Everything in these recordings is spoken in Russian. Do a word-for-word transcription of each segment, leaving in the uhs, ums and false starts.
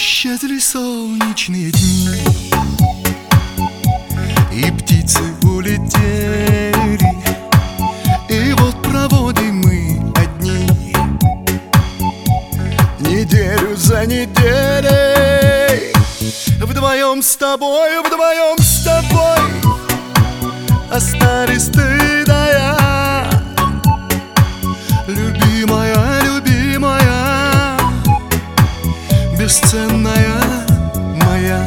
Исчезли солнечные дни, и птицы улетели, и вот проводим мы одни неделю за неделей. Вдвоем с тобой, вдвоем с тобой остались ты да я. Любимая, любимая, бесценная моя.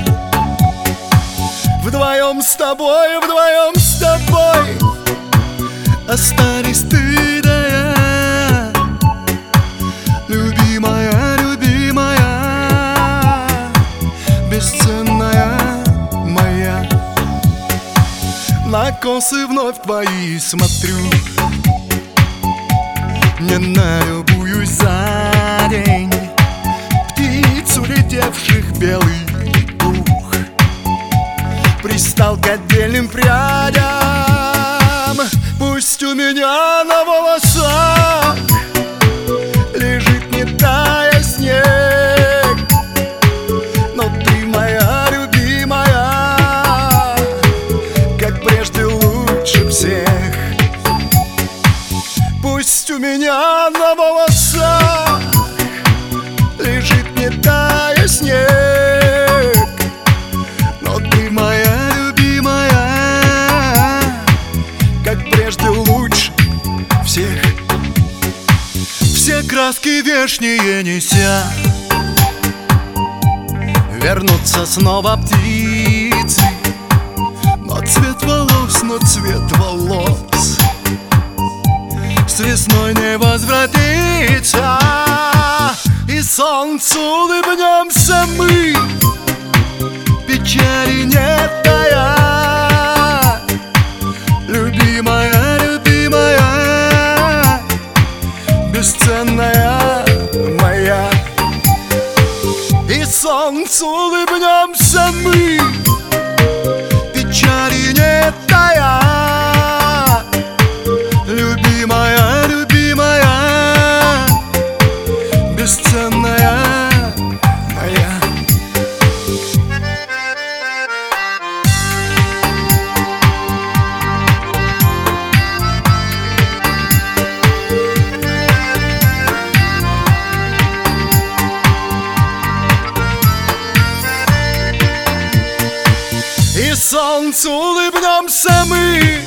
Вдвоем с тобой, вдвоем с тобой остались ты да я. Любимая, любимая, бесценная моя. На косы вновь твои смотрю, не налюбуюсь за день птиц, улетевших в белый пух. Пристал к отдельным прядям, пусть у меня на волосах лежит, не тая, снег. Но ты моя любимая, как прежде лучше всех. Пусть у меня на волосах лежит, не тая, снег. Но ты моя любимая, как прежде лучше всех. Все краски вешние неся, вернутся снова птицы. Но цвет волос, но цвет волос с весной не возвратится. И солнцу улыбнемся мы, печали не тая. Любимая, любимая, бесценная моя. И солнцу улыбнемся мы, печали не тая. Любимая, любимая, бесценная моя. И солнцу улыбнемся мы,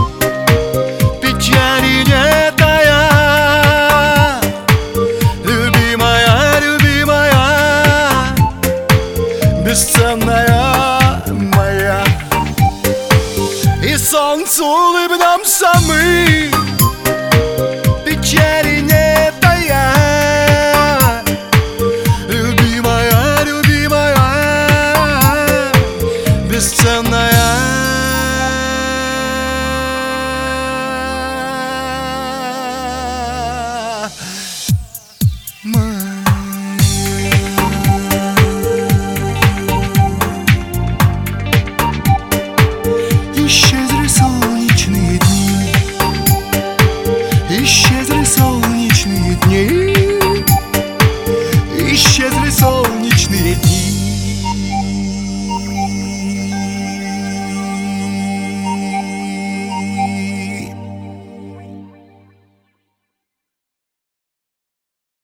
печали не тая. Любимая, любимая, бесценная моя. И солнцу улыбнемся мы, печали